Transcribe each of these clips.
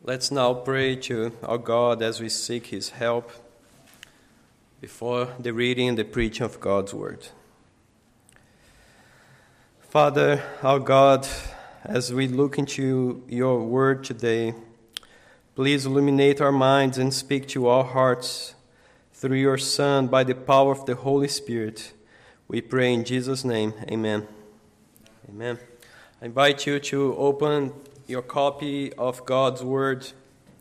Let's now pray to our God as we seek His help before the reading and the preaching of God's Word. Father, our God, as we look into your Word today, please illuminate our minds and speak to our hearts through your Son by the power of the Holy Spirit. We pray in Jesus' name. Amen. Amen. I invite you to open your copy of God's Word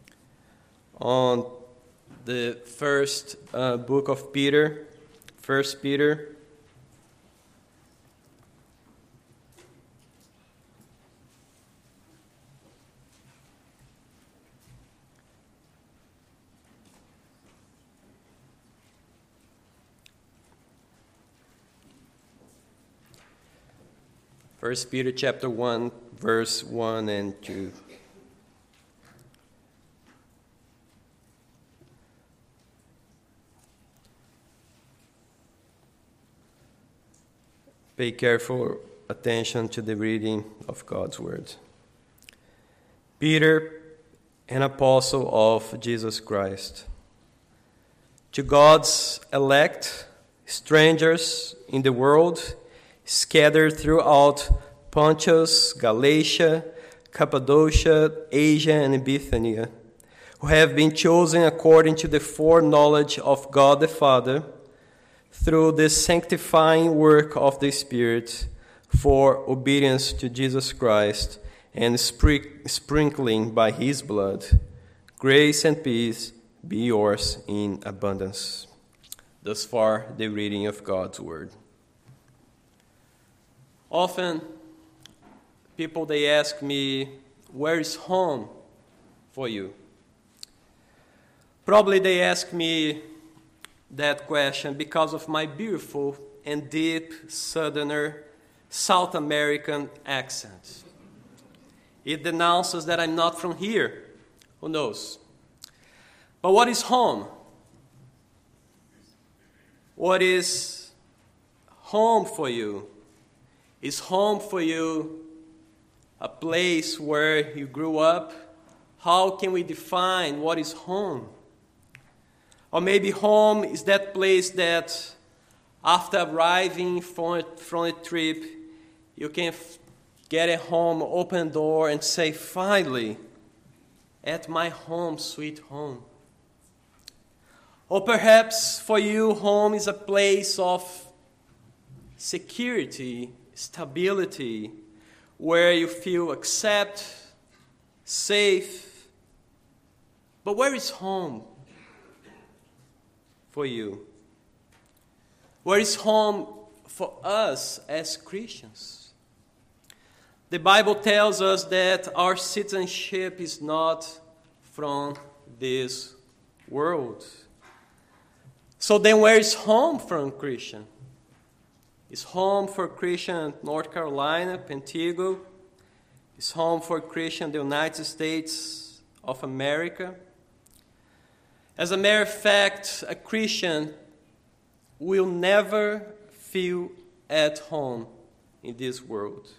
on the first book of Peter, 1 Peter. First Peter chapter 1, verse 1 and 2. Pay careful attention to the reading of God's Word. Peter, an apostle of Jesus Christ, to God's elect, strangers in the world, scattered throughout Pontus, Galatia, Cappadocia, Asia, and Bithynia, who have been chosen according to the foreknowledge of God the Father, through the sanctifying work of the Spirit, for obedience to Jesus Christ and sprinkling by His blood. Grace and peace be yours in abundance. Thus far, the reading of God's Word. Often, people, they ask me, where is home for you? Probably they ask me that question because of my beautiful and deep Southerner, South American accent. It denounces that I'm not from here. Who knows? But what is home? What is home for you? Is home for you a place where you grew up? How can we define what is home? Or maybe home is that place that after arriving from a trip, you can get at home, open door, and say, finally, at my home, sweet home. Or perhaps for you, home is a place of security, stability, where you feel accepted, safe. But where is home for you? Where is home for us as Christians? The Bible tells us that our citizenship is not from this world. So then where is home from Christian? Is home for Christian North Carolina, Pentago? Is home for Christian the United States of America? As a matter of fact, a Christian will never feel at home in this world.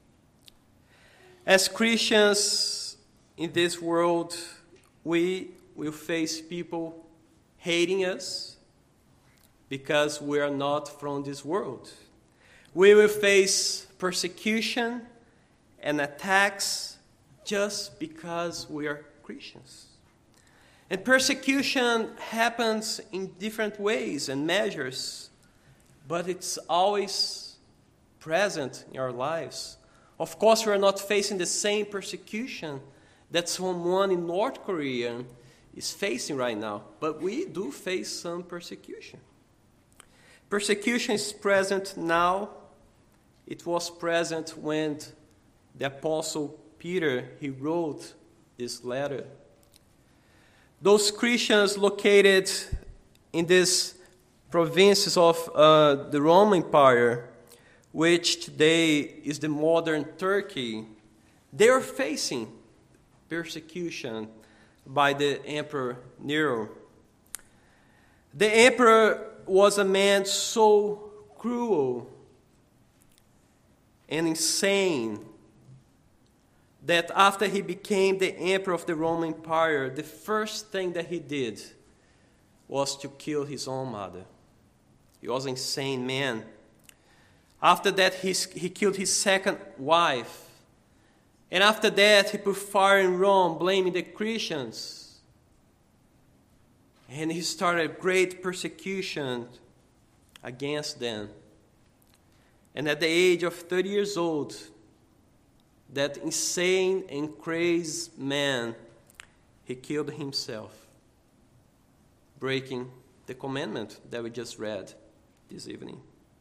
As Christians in this world, we will face people hating us because we are not from this world. We will face persecution and attacks just because we are Christians. And persecution happens in different ways and measures, but it's always present in our lives. Of course, we are not facing the same persecution that someone in North Korea is facing right now, but we do face some persecution. Persecution is present now. It was present when the Apostle Peter, he wrote this letter. Those Christians located in these provinces of the Roman Empire, which today is the modern Turkey, they are facing persecution by the Emperor Nero. The emperor was a man so cruel and insane that after he became the emperor of the Roman Empire, the first thing that he did was to kill his own mother. He was an insane man. After that, he killed his second wife. And after that, he put fire in Rome, blaming the Christians. And he started great persecution against them. And at the age of 30 years old, that insane and crazy man, he killed himself, breaking the commandment that we just read this evening.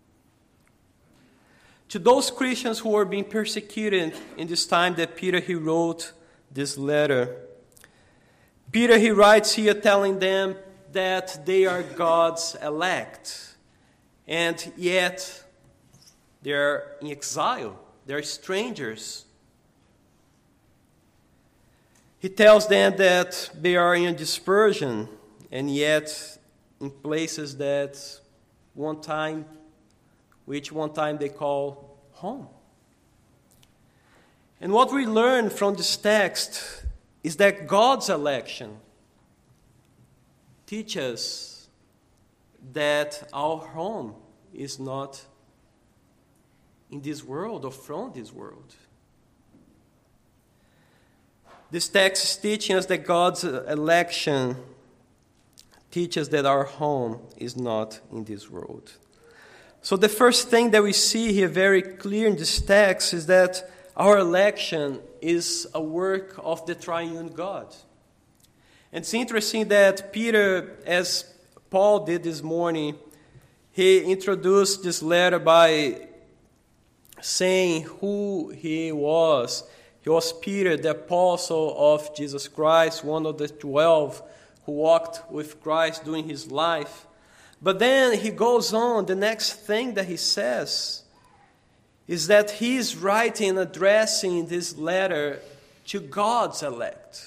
To those Christians who were being persecuted in this time that Peter, he wrote this letter. Peter, he writes here telling them that they are God's elect, and yet they're in exile, they're strangers. He tells them that they are in dispersion, and yet in places that one time they call home. And what we learn from this text is that God's election teaches that our home is not in this world or from this world. This text is teaching us that God's election teaches that our home is not in this world. So the first thing that we see here very clear in this text is that our election is a work of the triune God. And it's interesting that Peter, as Paul did this morning, he introduced this letter by saying who he was. He was Peter, the apostle of Jesus Christ, one of the 12 who walked with Christ during his life. But then he goes on, the next thing that he says is that he's writing, addressing this letter to God's elect.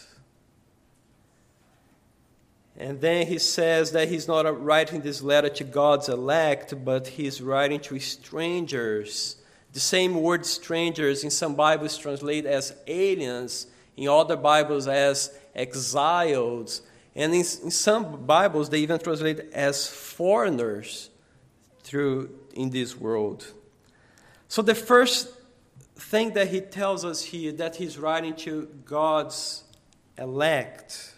And then he says that he's not writing this letter to God's elect, but he's writing to strangers. The same word strangers in some Bibles translate as aliens, in other Bibles as exiled, and in some Bibles they even translate as foreigners in this world. So the first thing that he tells us here, that he's writing to God's elect.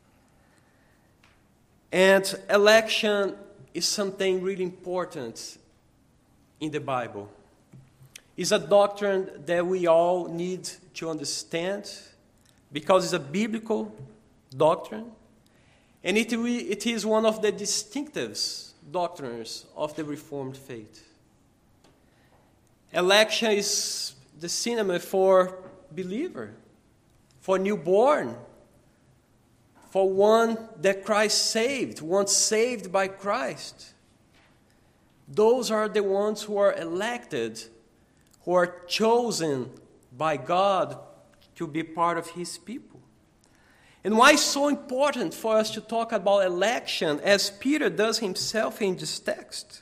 And election is something really important in the Bible. It's a doctrine that we all need to understand because it's a biblical doctrine, and it is one of the distinctive doctrines of the Reformed faith. Election is the synonym for believer, for newborn, for one that Christ saved, one saved by Christ. Those are the ones who are elected, who are chosen by God to be part of His people. And why it's so important for us to talk about election, as Peter does himself in this text?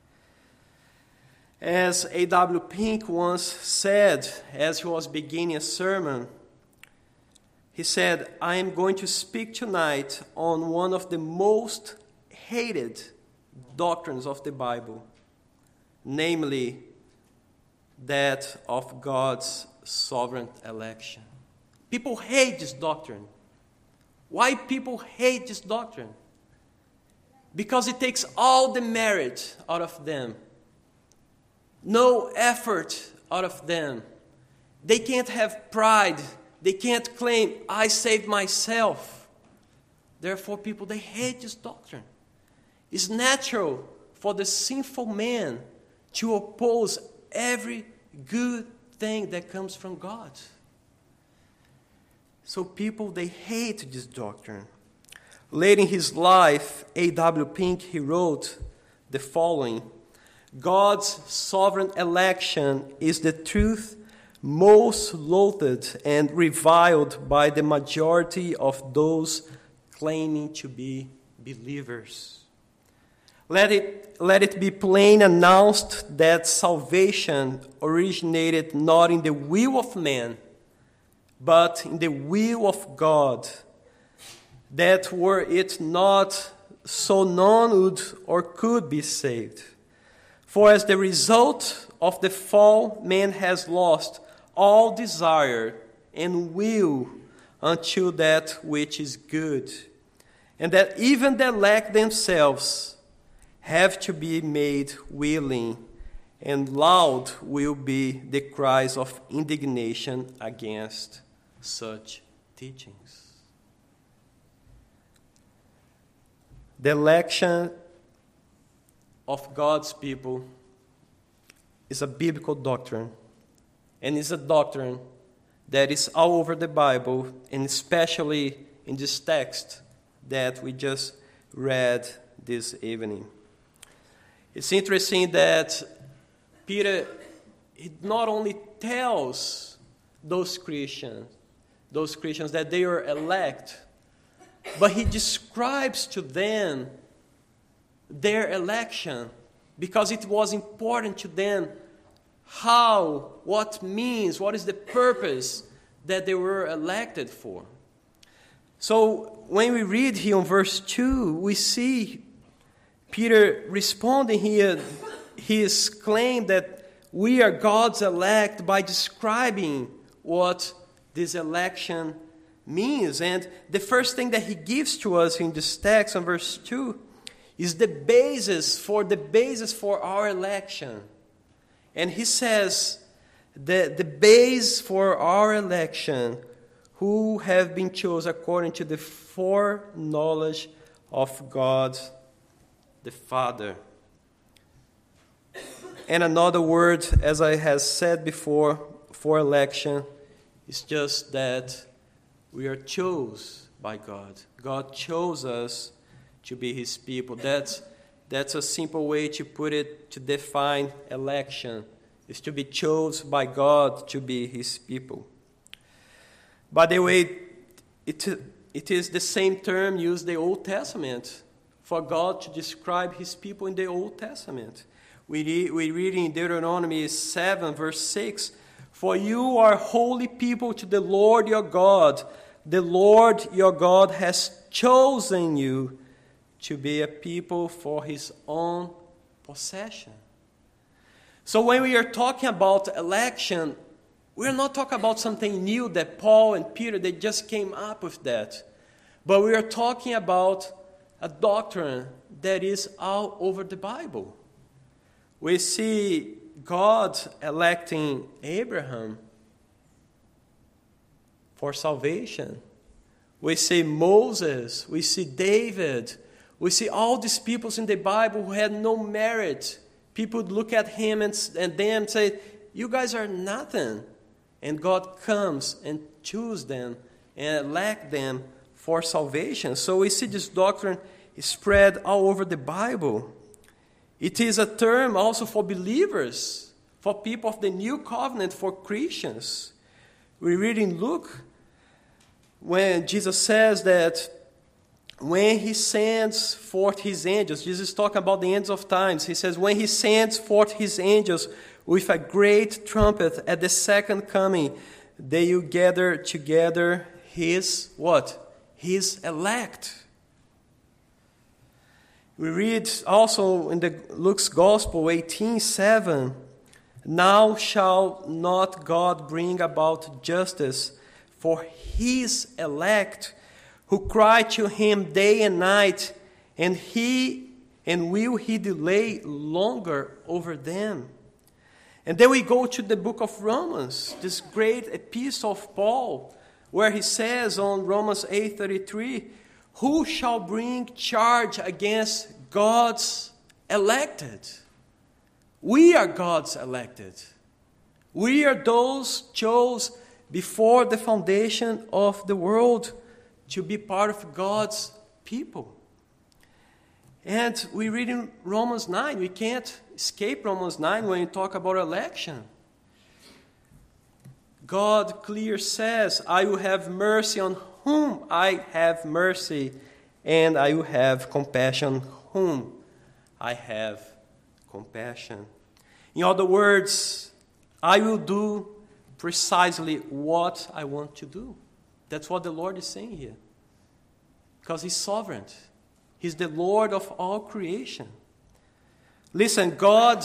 As A.W. Pink once said, as he was beginning a sermon, he said, "I am going to speak tonight on one of the most hated doctrines of the Bible, namely that of God's sovereign election." People hate this doctrine. Why people hate this doctrine? Because it takes all the merit out of them. No effort out of them. They can't have pride. They can't claim, "I saved myself." Therefore, people, they hate this doctrine. It's natural for the sinful man to oppose every good thing that comes from God. So people, they hate this doctrine. Late in his life, A.W. Pink, he wrote the following: "God's sovereign election is the truth most loathed and reviled by the majority of those claiming to be believers. Let it be plain announced that salvation originated not in the will of man, but in the will of God, that were it not so none would or could be saved. For as the result of the fall, man has lost all desire and will unto that which is good, and that even the elect themselves have to be made willing, and loud will be the cries of indignation against such teachings. The election of God's people is a biblical doctrine, and is a doctrine that is all over the Bible, and especially in this text that we just read this evening. It's interesting that Peter, he not only tells those Christians that they are elect, but he describes to them their election, because it was important to them what is the purpose that they were elected for. So when we read here in verse 2, we see Peter responding here his claim that we are God's elect by describing what this election means. And the first thing that he gives to us in this text in verse 2 is the basis for our election. And he says that the base for our election, who have been chosen according to the foreknowledge of God the Father. And another word, as I have said before, for election, is just that we are chosen by God. God chose us to be his people. That's a simple way to put it, to define election, is to be chosen by God to be his people. By the way, it is the same term used in the Old Testament for God to describe his people in the Old Testament. We read in Deuteronomy 7, verse 6, "For you are holy people to the Lord your God. The Lord your God has chosen you to be a people for his own possession." So when we are talking about election, we're not talking about something new that Paul and Peter, they just came up with that. But we are talking about a doctrine that is all over the Bible. We see God electing Abraham for salvation. We see Moses, we see David, we see all these people in the Bible who had no merit. People would look at him and them say, "You guys are nothing." And God comes and chooses them and elect them for salvation. So we see this doctrine is spread all over the Bible. It is a term also for believers, for people of the new covenant, for Christians. We read in Luke when Jesus says that when he sends forth his angels, Jesus is talking about the ends of times. He says, when he sends forth his angels with a great trumpet at the second coming, they will gather together his what? His elect. We read also in the Luke's Gospel 18:7, "Now shall not God bring about justice for his elect, who cry to him day and night, and will he delay longer over them?" And then we go to the book of Romans, this great epistle of Paul, where he says on Romans 8:33, "Who shall bring charge against God's elected?" We are God's elected. We are those chosen before the foundation of the world to be part of God's people. And we read in Romans 9, we can't escape Romans 9 when you talk about election. God clear says, "I will have mercy on whom I have mercy, and I will have compassion on whom I have compassion." In other words, I will do precisely what I want to do. That's what the Lord is saying here. Because He's sovereign. He's the Lord of all creation. Listen, God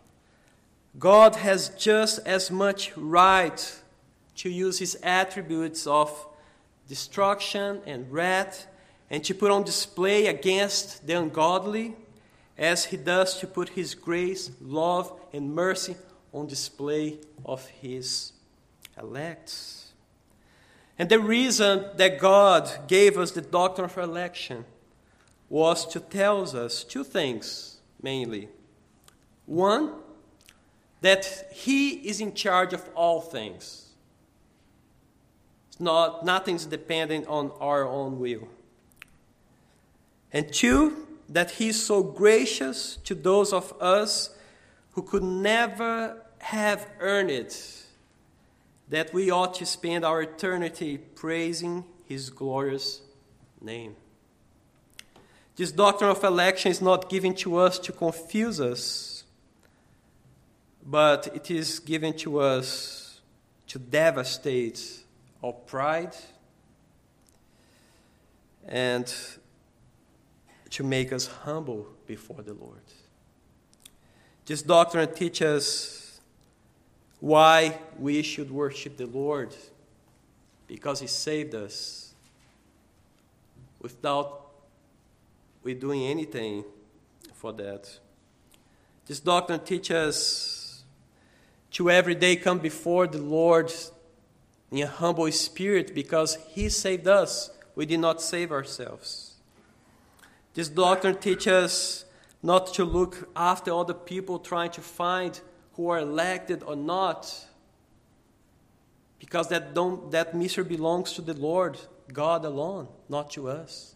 has just as much right to use His attributes of destruction and wrath and to put on display against the ungodly as He does to put His grace, love, and mercy on display of His elect. And the reason that God gave us the doctrine of election was to tell us two things, mainly. One, that He is in charge of all things. Nothing's dependent on our own will. And two, that He is so gracious to those of us who could never have earned it, that we ought to spend our eternity praising His glorious name. This doctrine of election is not given to us to confuse us, but it is given to us to devastate our pride and to make us humble before the Lord. This doctrine teaches us why we should worship the Lord, because He saved us without we doing anything for that. This doctrine teaches us to every day come before the Lord in a humble spirit, because He saved us. We did not save ourselves. This doctrine teaches us not to look after other people trying to find who are elected or not, because that mystery belongs to the Lord, God alone, not to us.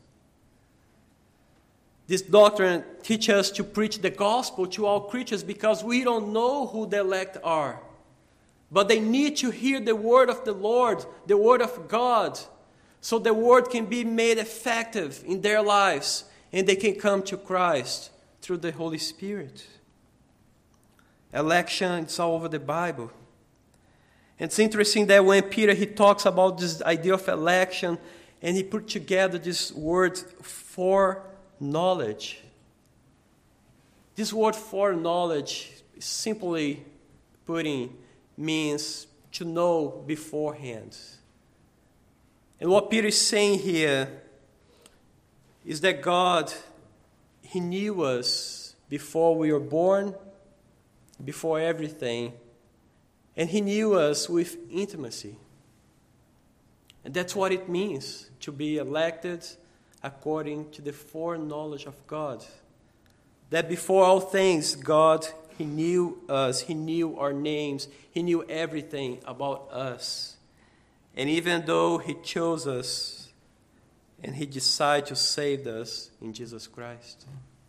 This doctrine teaches us to preach the gospel to all creatures, because we don't know who the elect are. But they need to hear the word of the Lord, the word of God, so the word can be made effective in their lives, and they can come to Christ through the Holy Spirit. Election, it's all over the Bible. And it's interesting that when Peter, he talks about this idea of election, and he put together this word foreknowledge. This word foreknowledge, simply putting, means to know beforehand. And what Peter is saying here is that God, He knew us before we were born, before everything, and He knew us with intimacy. And that's what it means to be elected according to the foreknowledge of God. That before all things, God, He knew us, He knew our names, He knew everything about us. And even though He chose us, and He decided to save us in Jesus Christ.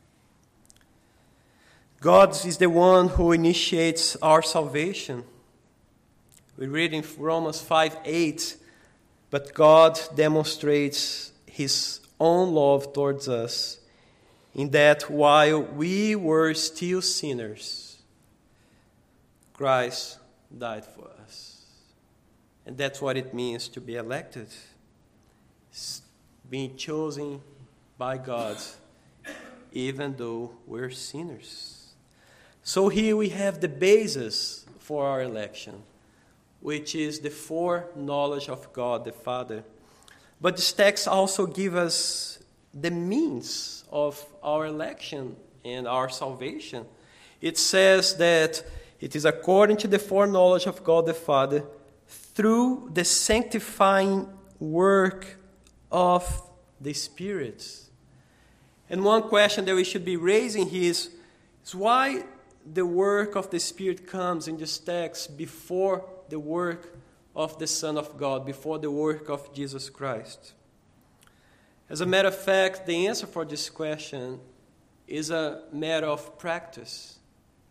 God is the one who initiates our salvation. We read in Romans 5:8, but God demonstrates His own love towards us, in that while we were still sinners, Christ died for us. And that's what it means to be elected. It's being chosen by God, even though we're sinners. So here we have the basis for our election, which is the foreknowledge of God the Father. But this text also gives us the means of our election and our salvation. It says that it is according to the foreknowledge of God the Father through the sanctifying work of the Spirit. And one question that we should be raising here is why the work of the Spirit comes in this text before the work of the Son of God, before the work of Jesus Christ. As a matter of fact, the answer for this question is a matter of practice.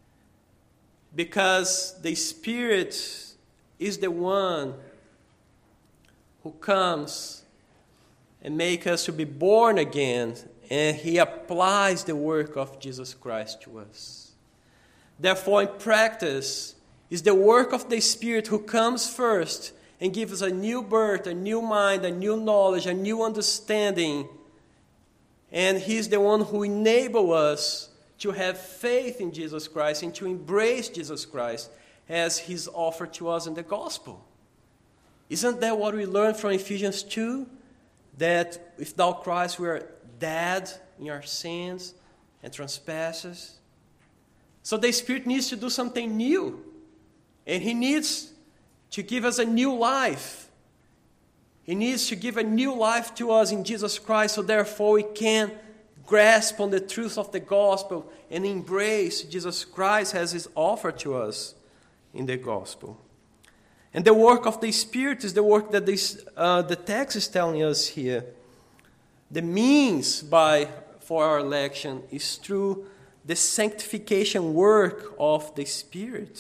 Because the Spirit is the one who comes and makes us to be born again, and He applies the work of Jesus Christ to us. Therefore, in practice, It's the work of the Spirit who comes first and gives us a new birth, a new mind, a new knowledge, a new understanding. And He's the one who enables us to have faith in Jesus Christ and to embrace Jesus Christ as His offer to us in the gospel. Isn't that what we learn from Ephesians 2? That without Christ we are dead in our sins and trespasses. So the Spirit needs to do something new. And He needs to give us a new life. He needs to give a new life to us in Jesus Christ, so therefore we can grasp on the truth of the gospel and embrace Jesus Christ as His offer to us in the gospel. And the work of the Spirit is the work that the text is telling us here. The means for our election is through the sanctification work of the Spirit.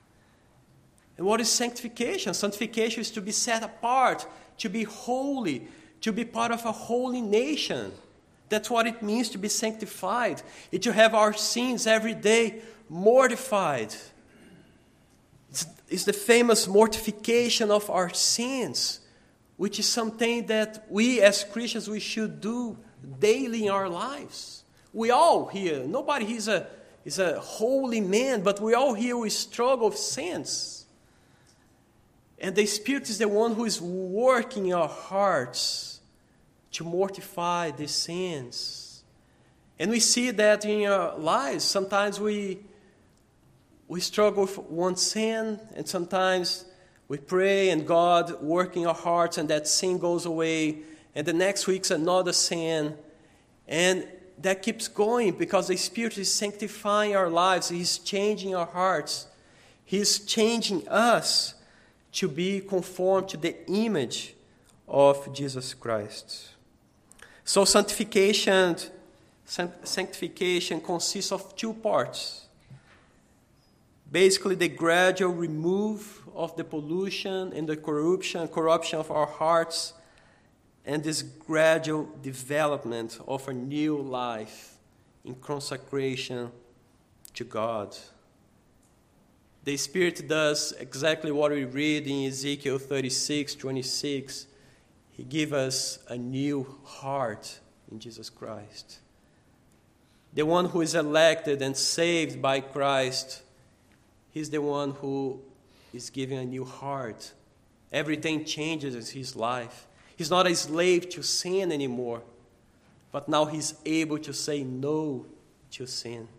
And what is sanctification? Sanctification is to be set apart, to be holy, to be part of a holy nation. That's what it means to be sanctified. It's to have our sins every day mortified. It's the famous mortification of our sins, which is something that we as Christians, we should do daily in our lives. We all here, nobody here is a holy man, but we all here, we struggle with sins. And the Spirit is the one who is working in our hearts to mortify these sins. And we see that in our lives. Sometimes we struggle with one sin, and sometimes we pray and God working our hearts and that sin goes away. And the next week's another sin. And that keeps going because the Spirit is sanctifying our lives. He's changing our hearts. He's changing us to be conformed to the image of Jesus Christ. So sanctification consists of two parts. Basically, the gradual remove of the pollution and the corruption of our hearts, and this gradual development of a new life in consecration to God. The Spirit does exactly what we read in Ezekiel 36:26. He gives us a new heart in Jesus Christ. The one who is elected and saved by Christ, he's the one who is given a new heart. Everything changes in his life. He's not a slave to sin anymore, but now he's able to say no to sin.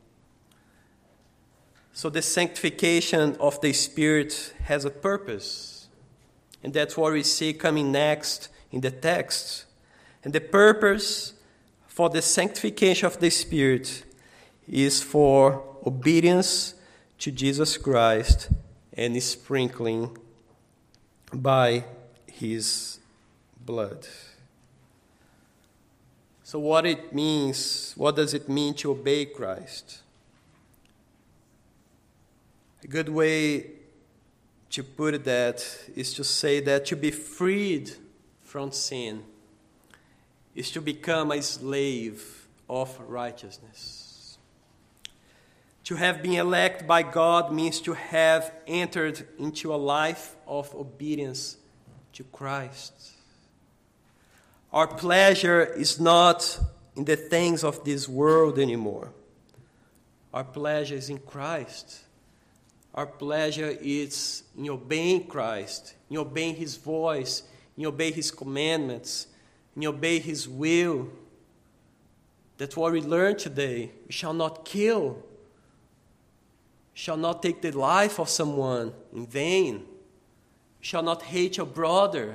So the sanctification of the Spirit has a purpose. And that's what we see coming next in the text. And the purpose for the sanctification of the Spirit is for obedience to Jesus Christ and sprinkling by His blood. So what does it mean to obey Christ? A good way to put that is to say that to be freed from sin is to become a slave of righteousness. To have been elected by God means to have entered into a life of obedience to Christ. Our pleasure is not in the things of this world anymore. Our pleasure is in Christ. Our pleasure is in obeying Christ, in obeying His voice, in obeying His commandments, in obeying His will. That's what we learned today. We shall not kill. We shall not take the life of someone in vain. We shall not hate your brother.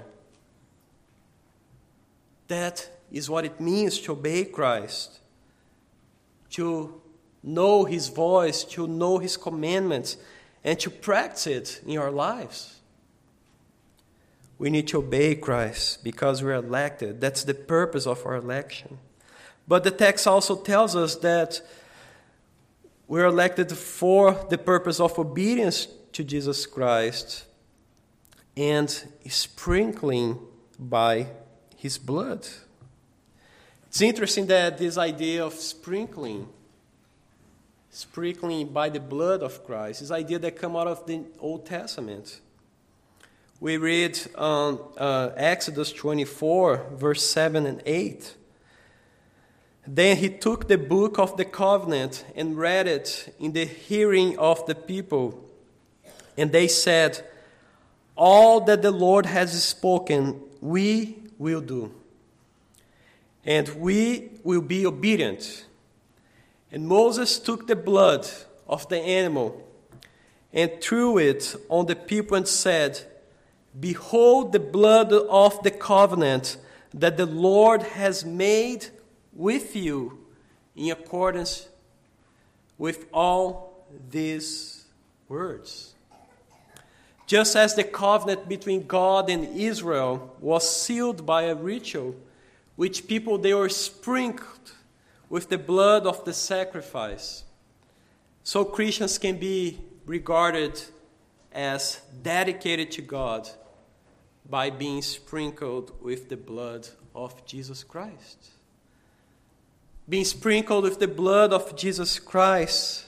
That is what it means to obey Christ. To know His voice, to know His commandments, and to practice it in our lives. We need to obey Christ because we're elected. That's the purpose of our election. But the text also tells us that we're elected for the purpose of obedience to Jesus Christ and sprinkling by His blood. It's interesting that this idea of sprinkling sprinkling by the blood of Christ. This idea that come out of the Old Testament. We read on Exodus 24, verse 7 and 8. Then he took the book of the covenant and read it in the hearing of the people. And they said, all that the Lord has spoken, we will do. And we will be obedient. And Moses took the blood of the animal and threw it on the people and said, behold the blood of the covenant that the Lord has made with you in accordance with all these words. Just as the covenant between God and Israel was sealed by a ritual, which people they were sprinkled with the blood of the sacrifice, so Christians can be regarded as dedicated to God by being sprinkled with the blood of Jesus Christ. Being sprinkled with the blood of Jesus Christ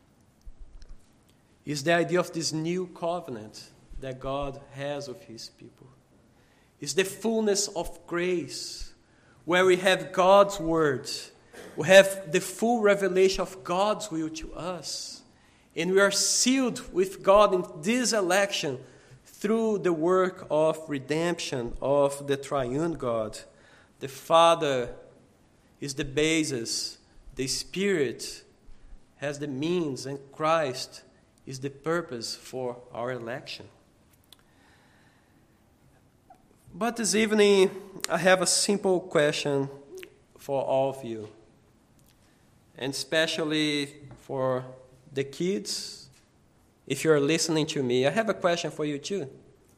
is the idea of this new covenant that God has with his people. It's the fullness of grace, where we have God's word. We have the full revelation of God's will to us. And we are sealed with God in this election through the work of redemption of the triune God. The Father is the basis. The Spirit has the means, and Christ is the purpose for our election. But this evening, I have a simple question for all of you, and especially for the kids. If you're listening to me, I have a question for you too.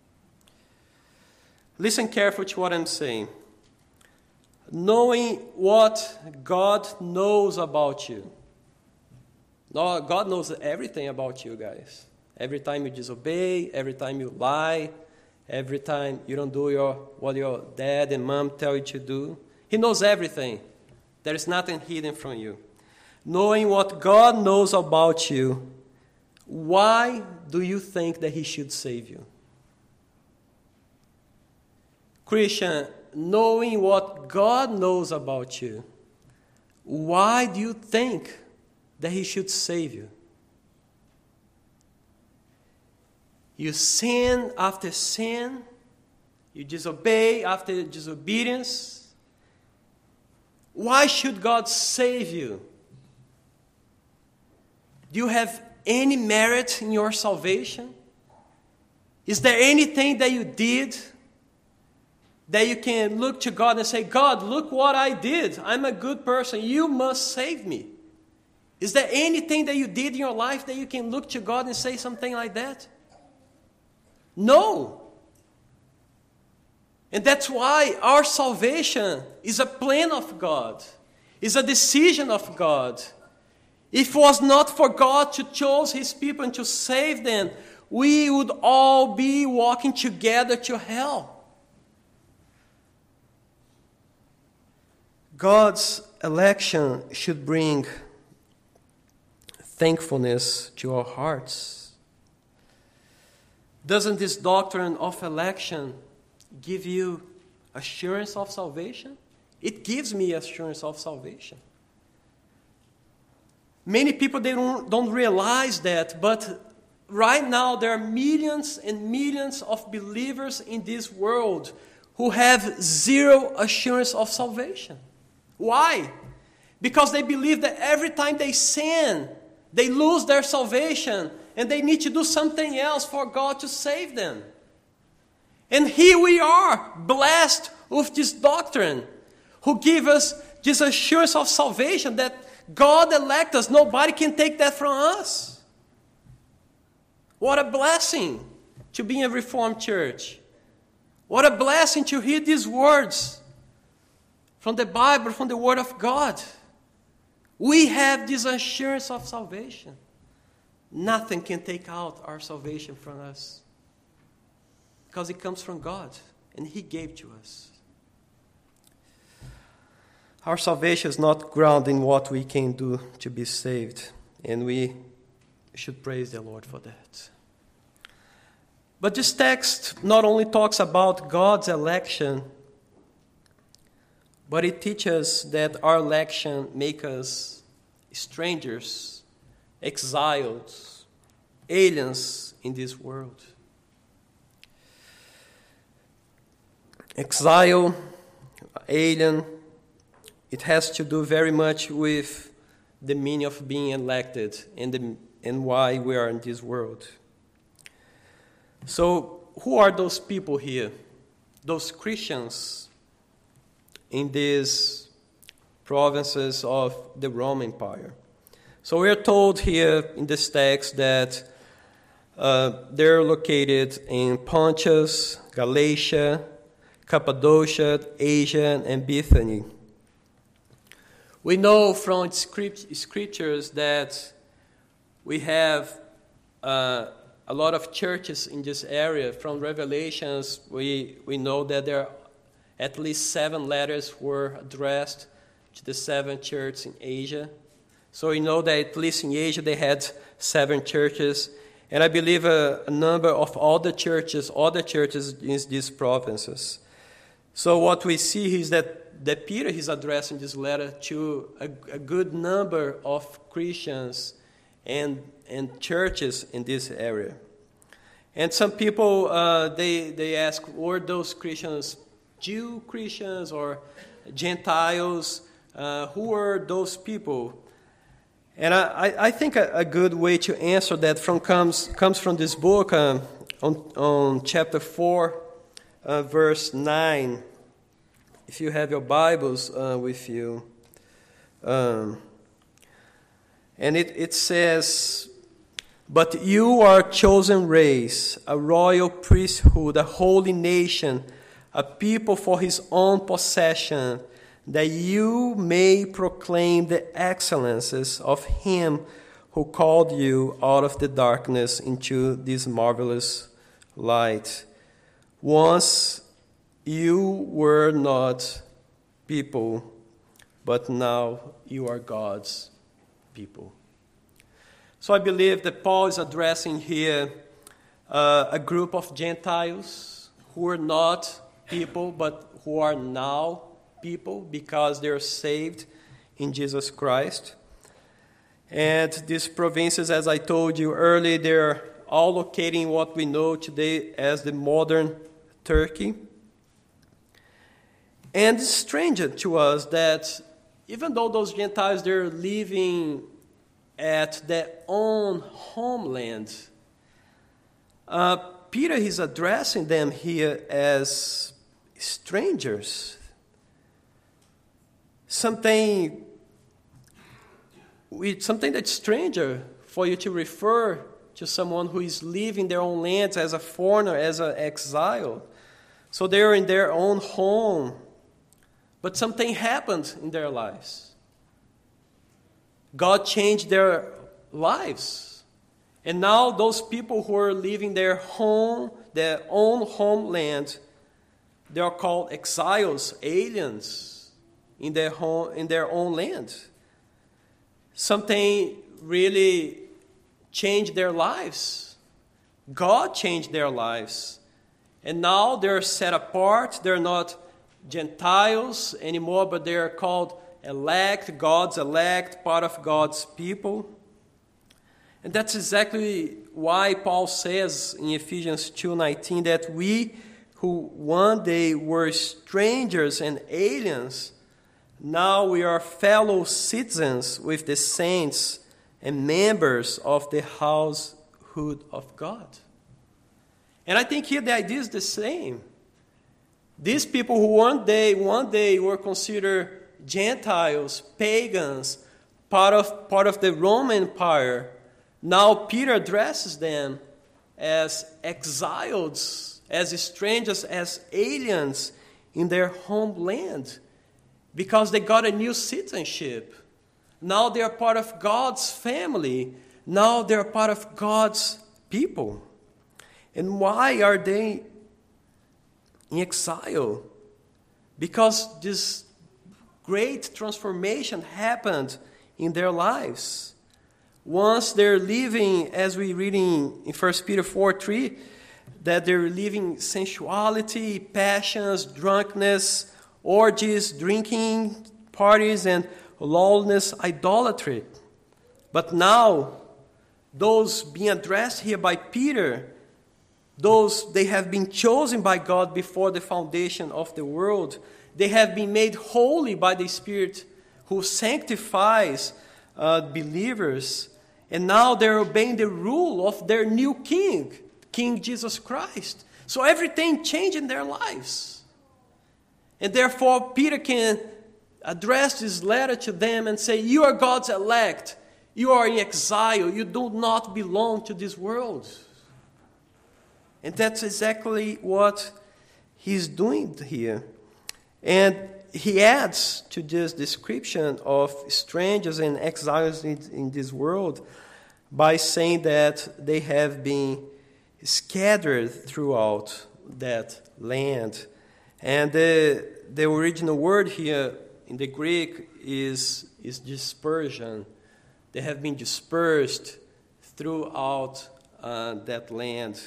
Listen carefully to what I'm saying. Knowing what God knows about you. No, God knows everything about you guys. Every time you disobey, every time you lie, every time you don't do what your dad and mom tell you to do. He knows everything. There is nothing hidden from you. Knowing what God knows about you, why do you think that he should save you? Christian, knowing what God knows about you, why do you think that he should save you? You sin after sin, you disobey after disobedience. Why should God save you? Do you have any merit in your salvation? Is there anything that you did that you can look to God and say, God, look what I did. I'm a good person. You must save me. Is there anything that you did in your life that you can look to God and say something like that? No. And that's why our salvation is a plan of God, is a decision of God. If it was not for God to choose his people and to save them, we would all be walking together to hell. God's election should bring thankfulness to our hearts. Doesn't this doctrine of election give you assurance of salvation? It gives me assurance of salvation. Many people, they don't realize that, but right now there are millions and millions of believers in this world who have zero assurance of salvation. Why? Because they believe that every time they sin, they lose their salvation and they need to do something else for God to save them. And here we are, blessed with this doctrine, who give us this assurance of salvation that God elect us. Nobody can take that from us. What a blessing to be in a Reformed church. What a blessing to hear these words from the Bible, from the Word of God. We have this assurance of salvation. Nothing can take out our salvation from us, because it comes from God, and he gave to us. Our salvation is not grounded in what we can do to be saved, And we should praise the Lord for that. But this text not only talks about God's election, but it teaches that our election makes us strangers, exiles, aliens in this world. Exile, alien, it has to do very much with the meaning of being elected and why we are in this world. So, who are those people here? Those Christians in these provinces of the Roman Empire. So we are told here in this text that they're located in Pontus, Galatia, Cappadocia, Asia, and Bithynia. We know from scriptures that we have a lot of churches in this area. From Revelations, we know that there are at least 7 letters were addressed to the 7 churches in Asia. So we know that at least in Asia they had 7 churches. And I believe a number of other churches in these provinces. So what we see is that Peter is addressing this letter to a good number of Christians and churches in this area. And some people, they ask, were those Christians Jew Christians or Gentiles? Who were those people? And I think a good way to answer that comes from this book on chapter 4, verse 9. If you have your Bibles with you. And it says, "But you are a chosen race, a royal priesthood, a holy nation, a people for his own possession, that you may proclaim the excellences of him who called you out of the darkness into this marvelous light. Once you were not people, but now you are God's people." So I believe that Paul is addressing here a group of Gentiles who are not people, but who are now people because they're saved in Jesus Christ. And these provinces, as I told you earlier, they're all located in what we know today as the modern Turkey. And it's strange to us that even though those Gentiles, they're living at their own homeland, Peter is addressing them here as strangers. Something that's stranger for you to refer to someone who is leaving their own lands as a foreigner, as an exile. So they're in their own home, but something happened in their lives. God changed their lives. And now those people who are leaving their own homeland, they are called exiles, aliens in their own land. Something really changed their lives. God changed their lives. And now they're set apart. They're not Gentiles anymore, but they are called elect, God's elect, part of God's people. And that's exactly why Paul says in Ephesians 2:19 that we who one day were strangers and aliens, now we are fellow citizens with the saints and members of the household of God. And I think here the idea is the same. These people who one day were considered Gentiles, pagans, part of the Roman Empire, now Peter addresses them as exiles, as strangers, as aliens in their homeland, because they got a new citizenship. Now they are part of God's family. Now they are part of God's people. And why are they in exile? Because this great transformation happened in their lives. once they're living, as we read in 1 Peter 4:3, that they're living sensuality, passions, drunkenness, orgies, drinking, parties, and lawlessness, idolatry. But now, those being addressed here by Peter, those they have been chosen by God before the foundation of the world, they have been made holy by the Spirit who sanctifies believers, and now they're obeying the rule of their new King, King Jesus Christ. So everything changed in their lives. And therefore, Peter can address this letter to them and say, you are God's elect. You are in exile. You do not belong to this world. And that's exactly what he's doing here. And he adds to this description of strangers and exiles in this world by saying that they have been scattered throughout that land. And the original word here in the Greek is dispersion. They have been dispersed throughout that land.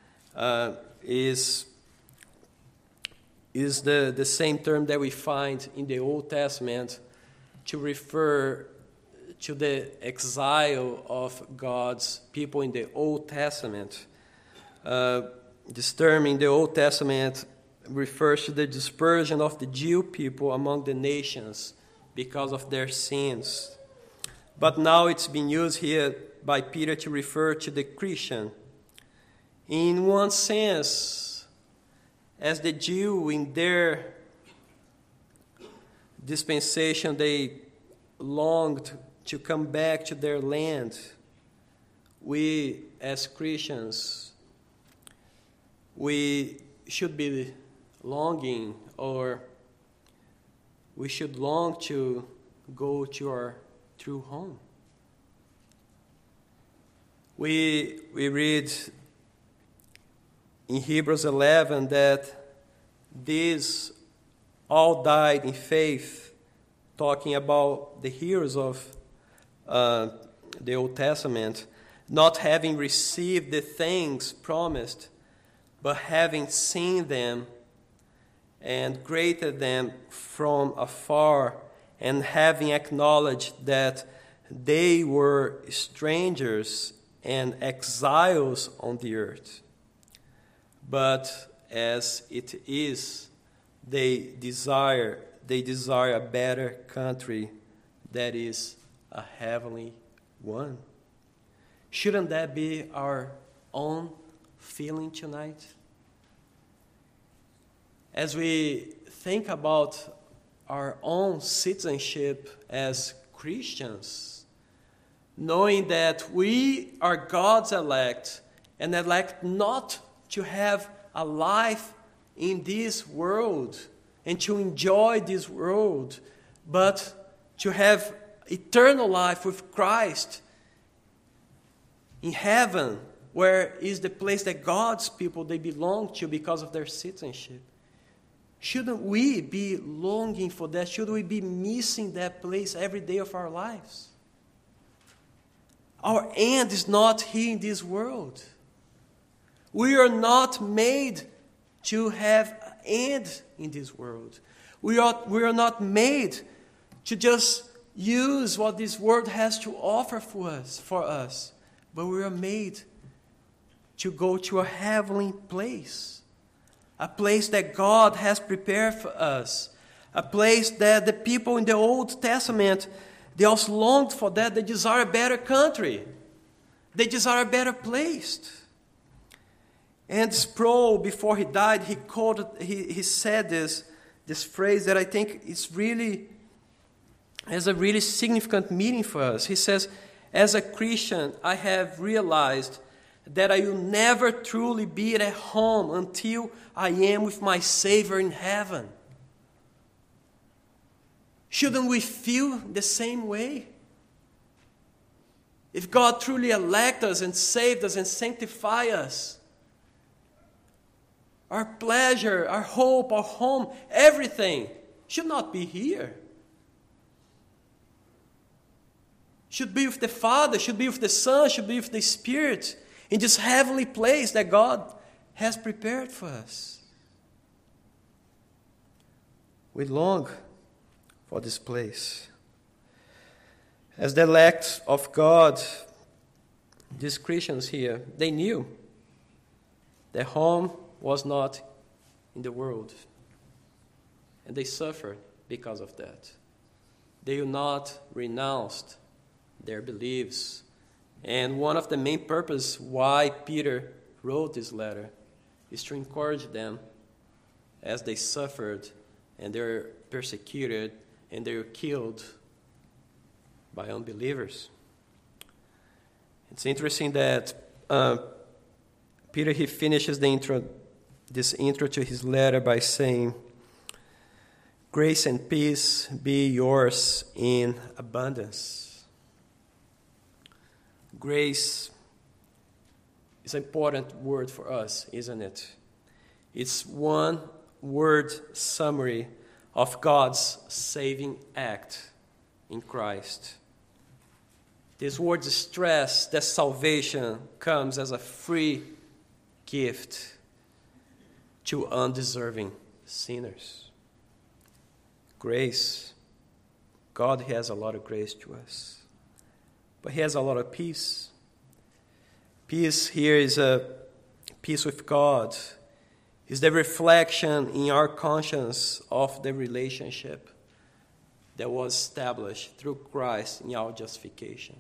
Is the same term that we find in the Old Testament to refer to the exile of God's people in the Old Testament. This term in the Old Testament refers to the dispersion of the Jew people among the nations because of their sins. But now it's been used here by Peter to refer to the Christian. In one sense, as the Jew in their dispensation, they longed to come back to their land. We, as Christians, we should be longing, or we should long to go to our true home. We read in Hebrews 11 that these all died in faith, talking about the heroes of the Old Testament, not having received the things promised, but having seen them and greeted them from afar, and having acknowledged that they were strangers and exiles on the earth. But as it is, they desire a better country, that is a heavenly one. Shouldn't that be our own feeling tonight? As we think about our own citizenship as Christians, knowing that we are God's elect, and elect not to have a life in this world and to enjoy this world, but to have eternal life with Christ in heaven, where is the place that God's people, they belong to because of their citizenship. Shouldn't we be longing for that? Should we be missing that place every day of our lives? Our end is not here in this world. We are not made to have an end in this world. We are not made to just use what this world has to offer for us. But we are made to go to a heavenly place. A place that God has prepared for us. A place that the people in the Old Testament, they also longed for that. They desire a better country. They desire a better place. And Sproul, before he died, he said this phrase that I think has a really significant meaning for us. He says, as a Christian, I have realized that I will never truly be at home until I am with my Savior in heaven. Shouldn't we feel the same way? If God truly elected us and saved us and sanctified us, our pleasure, our hope, our home, everything should not be here. should be with the Father, should be with the Son, should be with the Spirit, in this heavenly place that God has prepared for us. We long for this place. As the elect of God, these Christians here, they knew their home was not in the world. And they suffered because of that. They will not renounce their beliefs. And one of the main purposes why Peter wrote this letter is to encourage them as they suffered and they were persecuted and they were killed by unbelievers. It's interesting that Peter, he finishes this intro to his letter by saying, "Grace and peace be yours in abundance." Grace is an important word for us, isn't it? It's one word summary of God's saving act in Christ. These words stress that salvation comes as a free gift to undeserving sinners. Grace. God has a lot of grace to us. But He has a lot of peace. Peace here is a peace with God. Is the reflection in our conscience of the relationship that was established through Christ in our justification.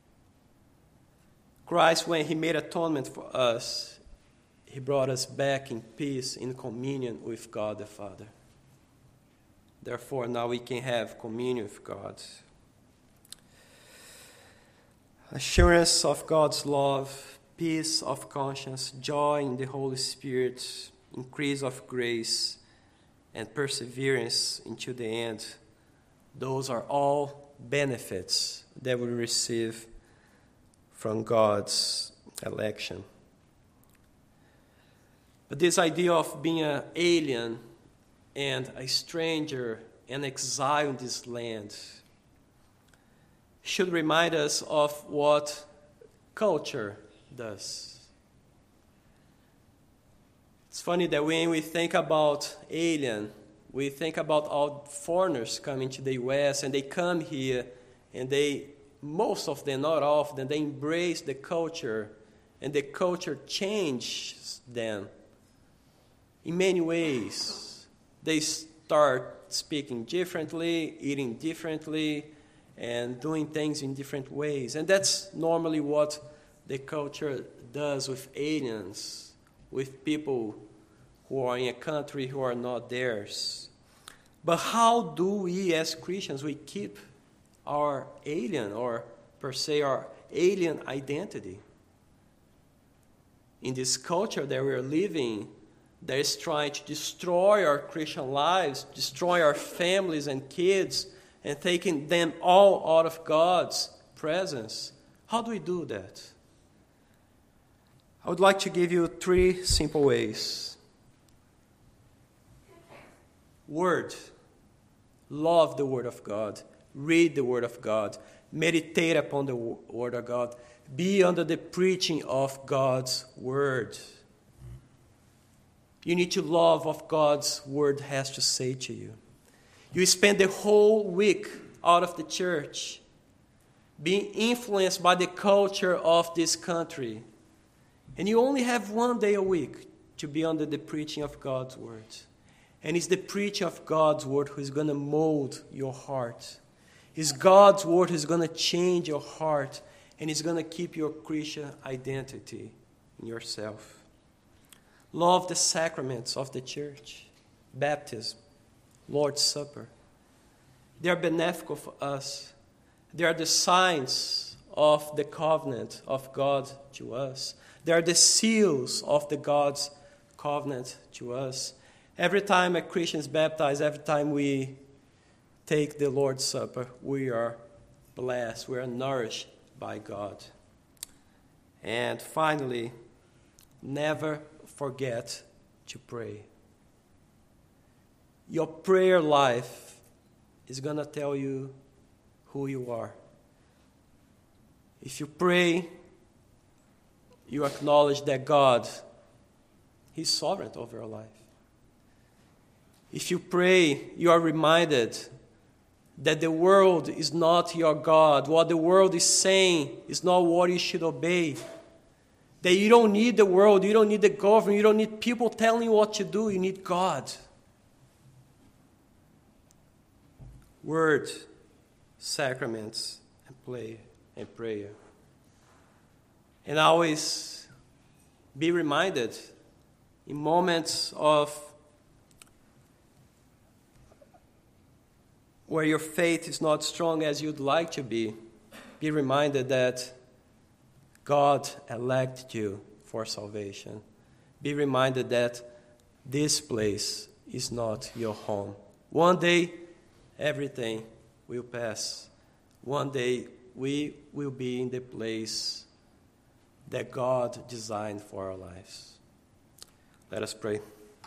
Christ, when He made atonement for us, He brought us back in peace, in communion with God the Father. Therefore, now we can have communion with God. Assurance of God's love, peace of conscience, joy in the Holy Spirit, increase of grace, and perseverance into the end. Those are all benefits that we receive from God's election. But this idea of being an alien and a stranger and exile in this land should remind us of what culture does. It's funny that when we think about alien, we think about all foreigners coming to the U.S. and they come here and they, most of them, not all of them, they embrace the culture and the culture changes them in many ways. They start speaking differently, eating differently, and doing things in different ways. And that's normally what the culture does with aliens, with people who are in a country who are not theirs. But how do we as Christians, we keep our alien, or per se our alien identity? In this culture that we're living, that is trying to destroy our Christian lives, destroy our families and kids, and taking them all out of God's presence. How do we do that? I would like to give you 3 simple ways. Word. Love the Word of God. Read the Word of God. Meditate upon the Word of God. Be under the preaching of God's Word. You need to love what God's Word has to say to you. You spend the whole week out of the church being influenced by the culture of this country. And you only have 1 day a week to be under the preaching of God's Word. And it's the preaching of God's Word who is going to mold your heart. It's God's Word who is going to change your heart. And it's going to keep your Christian identity in yourself. Love the sacraments of the church. Baptism. Lord's Supper. They are beneficial for us. They are the signs of the covenant of God to us. They are the seals of the God's covenant to us. Every time a Christian is baptized, every time we take the Lord's Supper, we are blessed, we are nourished by God. And finally, never forget to pray. Your prayer life is going to tell you who you are. If you pray, you acknowledge that God, He's sovereign over your life. If you pray, you are reminded that the world is not your God. What the world is saying is not what you should obey. That you don't need the world, you don't need the government, you don't need people telling you what to do, you need God. Word, sacraments, and prayer. And always be reminded in moments of where your faith is not strong as you'd like to be reminded that God elected you for salvation. Be reminded that this place is not your home. One day, everything will pass. One day, we will be in the place that God designed for our lives. Let us pray.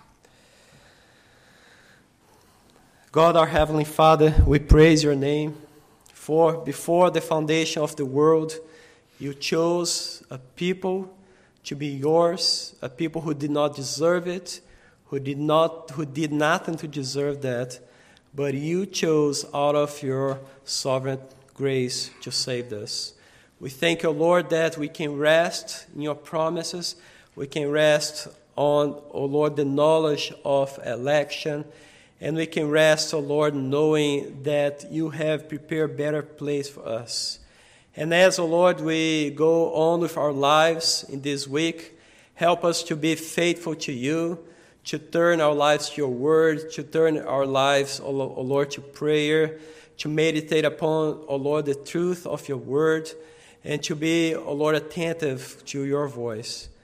God, our Heavenly Father, we praise your name, for before the foundation of the world, you chose a people to be yours, a people who did not deserve it, who did nothing to deserve that, but you chose out of your sovereign grace to save us. We thank you, Lord, that we can rest in your promises. We can rest on, O Lord, the knowledge of election. And we can rest, O Lord, knowing that you have prepared a better place for us. And as, O Lord, we go on with our lives in this week, help us to be faithful to you, to turn our lives to your word, to turn our lives, O Lord, to prayer, to meditate upon, O Lord, the truth of your word, and to be, O Lord, attentive to your voice.